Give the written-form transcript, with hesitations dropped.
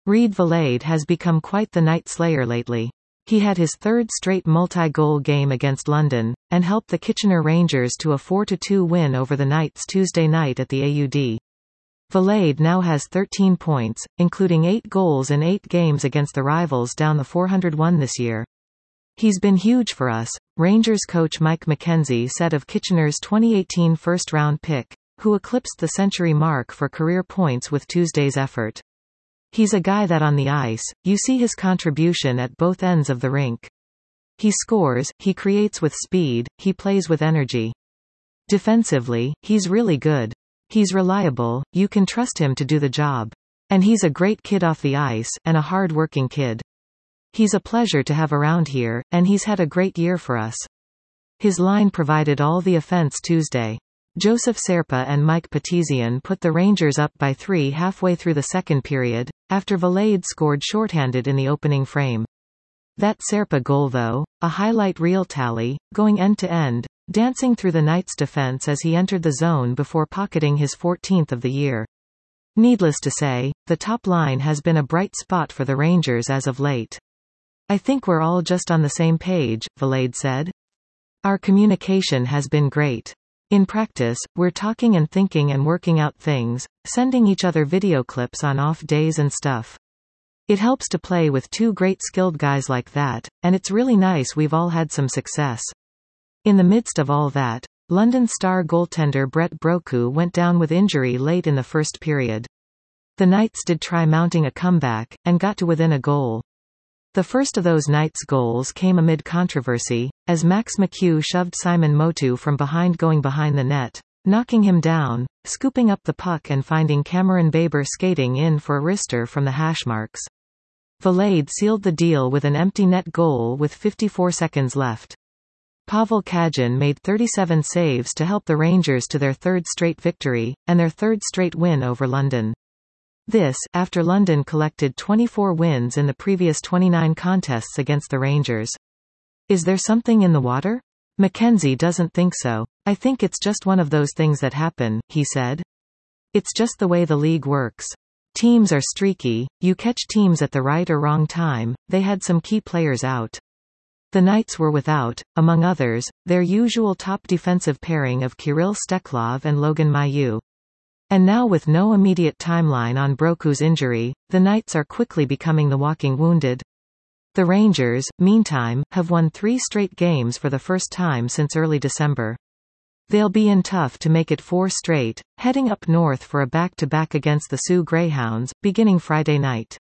Reid Valade has become quite the night slayer lately. He had his third straight multi-goal game against London, and helped the Kitchener Rangers to a 4-2 win over the Knights Tuesday night at the AUD. Valade now has 13 points, including 8 goals in 8 games against the rivals down the 401 this year. He's been huge for us, Rangers coach Mike McKenzie said of Kitchener's 2018 first-round pick, who eclipsed the century mark for career points with Tuesday's effort. He's a guy that on the ice, you see his contribution at both ends of the rink. He scores, he creates with speed, he plays with energy. Defensively, he's really good. He's reliable, you can trust him to do the job. And he's a great kid off the ice, and a hard-working kid. He's a pleasure to have around here, and he's had a great year for us. His line provided all the offense Tuesday. Joseph Serpa and Mike Petizian put the Rangers up by 3 halfway through the second period, after Valade scored shorthanded in the opening frame. That Serpa goal though, a highlight reel tally, going end to end, dancing through the Knights' defense as he entered the zone before pocketing his 14th of the year. Needless to say, the top line has been a bright spot for the Rangers as of late. I think we're all just on the same page, Valade said. Our communication has been great. In practice, we're talking and thinking and working out things, sending each other video clips on off days and stuff. It helps to play with 2 great skilled guys like that, and it's really nice we've all had some success. In the midst of all that, London star goaltender Brett Broku went down with injury late in the first period. The Knights did try mounting a comeback, and got to within a goal. The first of those Knights goals came amid controversy, as Max McHugh shoved Simon Motu from behind going behind the net, knocking him down, scooping up the puck and finding Cameron Baber skating in for a wrister from the hash marks. Valade sealed the deal with an empty net goal with 54 seconds left. Pavel Kajin made 37 saves to help the Rangers to their 3rd straight victory, and their 3rd straight win over London. This, after London collected 24 wins in the previous 29 contests against the Rangers. Is there something in the water? McKenzie doesn't think so. I think it's just one of those things that happen, he said. It's just the way the league works. Teams are streaky, you catch teams at the right or wrong time. They had some key players out. The Knights were without, among others, their usual top defensive pairing of Kirill Steklov and Logan Mailloux. And now with no immediate timeline on Broku's injury, the Knights are quickly becoming the walking wounded. The Rangers, meantime, have won 3 straight games for the first time since early December. They'll be in tough to make it 4 straight, heading up north for a back-to-back against the Soo Greyhounds, beginning Friday night.